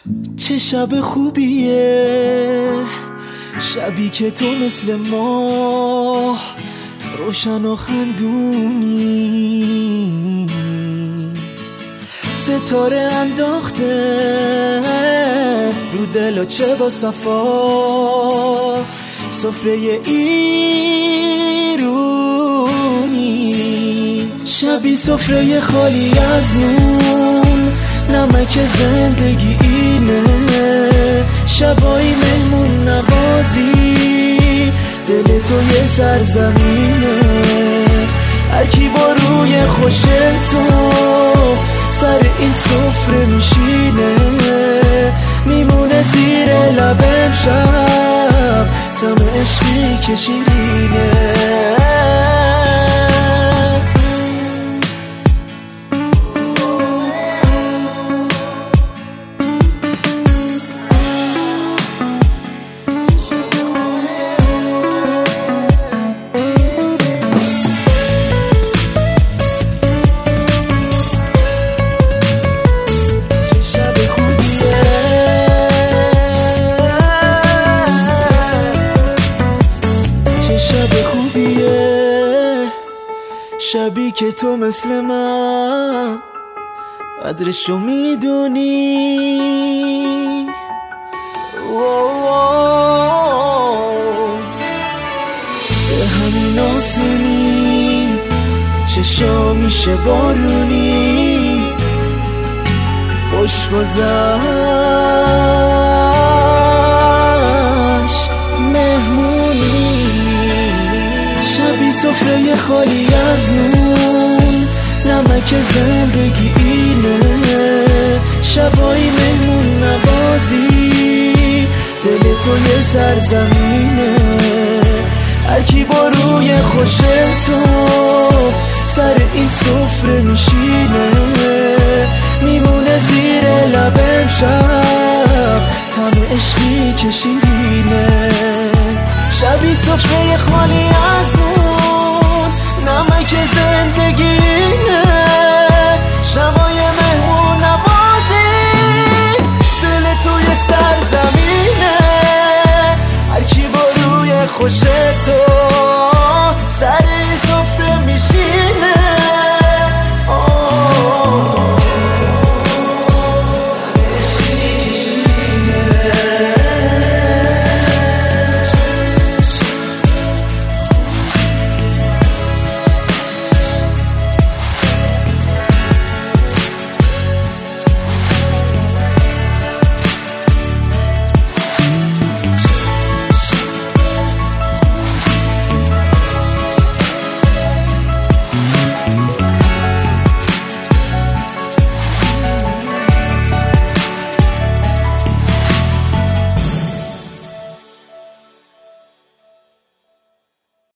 چه شب خوبیه، شبی که تو مثل ماه روشن و خندونی، ستاره انداخته رو دل و چه با صفا، سفره ایرونی، شبی سفره خالی از نون، نمک زندگی اینه، شبایی مهمون نوازی، دل تو یه سرزمینه، هر کی با روی خوش تو سر این سفره میشینه، میمونه زیر لبم شب طعم عشقی که شیرینه. شبی که تو مثل من قدرشو میدونی، به همین آسونی چشا میشه بارونی، خوش گذشت مهمونی، شبی سفره خالی از نون، نمک زندگی اینه، شبایی مهمون نوازی، دل تو یه سرزمینه، هر کی با روی خوش تو سر این سفره میشینه، میمونه زیر لبم شب طعم عشقی که شیرینه، شبی سفره خالی از نون، نمک زندگی